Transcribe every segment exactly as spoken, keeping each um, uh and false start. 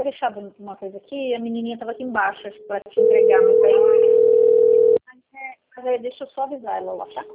deixado uma coisa aqui, a menininha estava aqui embaixo para te entregar, mas aí... Mas aí deixa eu só avisar ela lá, tá?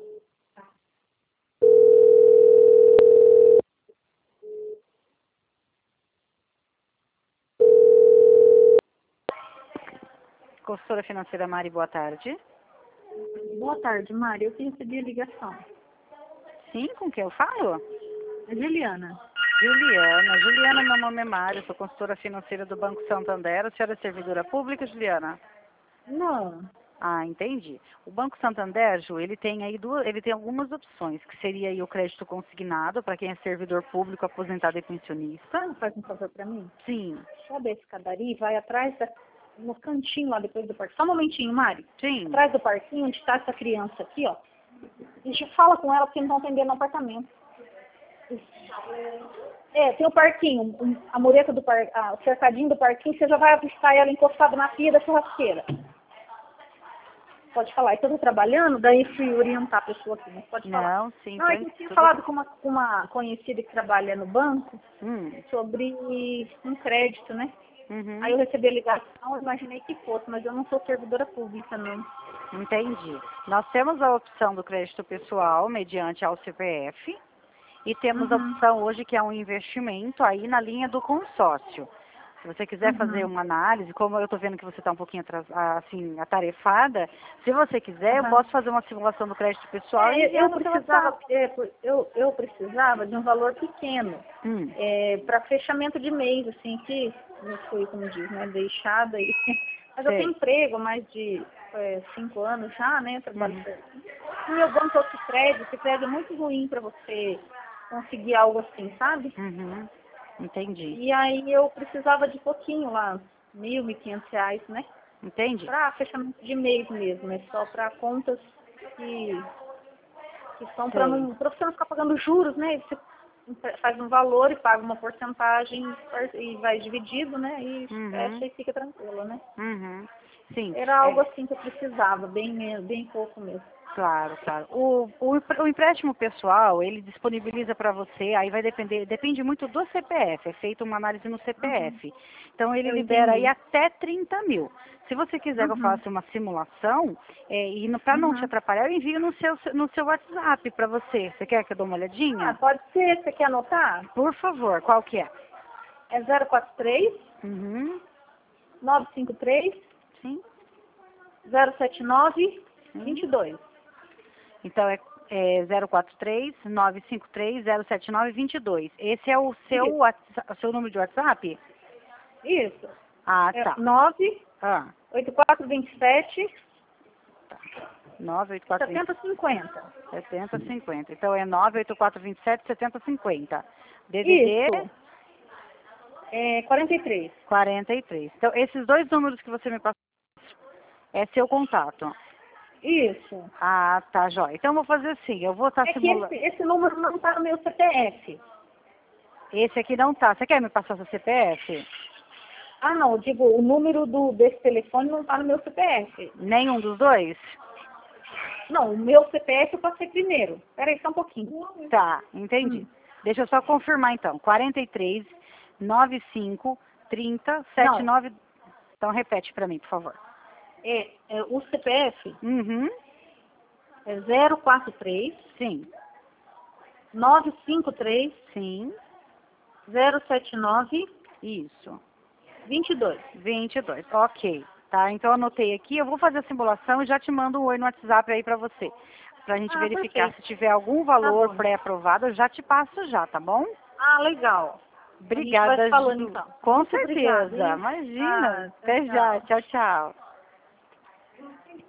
Consultora financeira Mari, boa tarde. Boa tarde, Mari. Eu recebi a ligação. Sim, com quem eu falo? É Juliana. Juliana. Juliana, meu nome é Mari, eu sou consultora financeira do Banco Santander. A senhora é servidora pública, Juliana? Não. Ah, entendi. O Banco Santander, Ju, ele tem aí duas, ele tem algumas opções, que seria aí o crédito consignado para quem é servidor público, aposentado e pensionista. Você não faz um favor para mim? Sim. Sobe a escadaria e vai atrás, da, no cantinho lá depois do parquinho. Só um momentinho, Mari. Sim. Atrás do parquinho, onde está essa criança aqui, ó. A gente fala com ela porque não estão atendendo no apartamento. É, tem o parquinho, um- a mureta do parquinho, o cercadinho do parquinho, você já vai avistar ela encostada na pia da churrasqueira. Pode falar, então eu tô trabalhando, daí fui orientar a pessoa aqui, mas pode falar. Não, sim. Não, é que eu tinha falado com uma, com uma conhecida que trabalha no banco Hum. sobre um crédito, né? Uhum. Aí eu recebi a ligação, eu imaginei que fosse, mas eu não sou servidora pública, não. Entendi. Nós temos a opção do crédito pessoal mediante ao C P F e temos a Uhum. opção hoje que é um investimento aí na linha do consórcio. Se você quiser Uhum. fazer uma análise, como eu estou vendo que você está um pouquinho atras- assim, atarefada, se você quiser, eu Uhum. posso fazer uma simulação do crédito pessoal É, e eu, enviar eu no seu precisava, WhatsApp. é, por- eu, eu precisava de um valor pequeno Hum. para fechamento de mês, assim, que não fui, como diz, né, deixada aí. Mas eu tenho Sei. emprego há mais de é, cinco anos já, né, trabalho Uhum. para o meu banco outro crédito, esse crédito é muito ruim para você conseguir algo assim, sabe? Uhum. Entendi. E aí eu precisava de pouquinho lá, mil, mil e quinhentos reais, né? Entendi. Para fechamento de mês mesmo, é só para contas que, que são para Sei. não, pra você não ficar pagando juros, né? Você faz um valor e paga uma porcentagem e vai dividido, né? E Uhum. fecha e fica tranquilo, né? Uhum. Sim. Era algo É. assim que eu precisava, bem, me- bem pouco mesmo. Claro, claro. O, o, o empréstimo pessoal, ele disponibiliza para você, aí vai depender, depende muito do C P F, é feita uma análise no C P Uhum. F. Então ele Eu libera aí entendi. até trinta mil. Se você quiser que eu Uhum. faça uma simulação, é, e para não te Uhum. atrapalhar, eu envio no seu, no seu WhatsApp para você. Você quer que eu dê uma Ah, olhadinha? pode ser, você quer anotar? Por favor, qual que é? É zero quatro três, Uhum. nove cinco três, Sim, zero sete nove, sim. vinte e dois. Então é, é zero quatro três, nove cinco três, zero sete nove, dois dois. Esse é o seu, Isso. WhatsApp- o seu número de WhatsApp? Isso. Ah, É tá. nove Ah, oito quatro dois sete, tá. nove oito quatro dois setenta cinquenta. sete zero cinco zero. Então é nove oito quatro dois sete, sete zero cinco zero. D D D Isso. É quarenta e três. quarenta e três. Então esses dois números que você me passou é seu contato. Isso. Ah, tá, jóia. Então eu vou fazer assim, eu vou estar É que simulando. esse, esse número não está no meu C P F. Esse aqui não tá. Você quer me passar seu C P F? Ah, não. Eu digo, o número do, desse telefone não está no meu C P F. Nenhum dos dois? Não, o meu C P F eu passei primeiro. Peraí, só um pouquinho. Tá, entendi. Hum. Deixa eu só confirmar então. quarenta e três, noventa e cinco, trinta, setenta e Não. nove. Então repete para mim, por favor. É, é, o C P F Uhum. é zero quatro três, Sim, nove cinco três, sim, zero sete nove, isso. vinte e dois. vinte e dois, ok. Tá, então eu anotei aqui. Eu vou fazer a simulação e já te mando um oi no WhatsApp aí para você. Pra gente Ah, verificar perfeito. se tiver algum Tá valor bom. pré-aprovado, eu já te passo já, tá bom? Ah, legal. A gente vai Obrigada, se falando Ju. então. Com Muito obrigada, certeza. hein? Imagina. Ah, tchau, Até já. tchau. Tchau, tchau.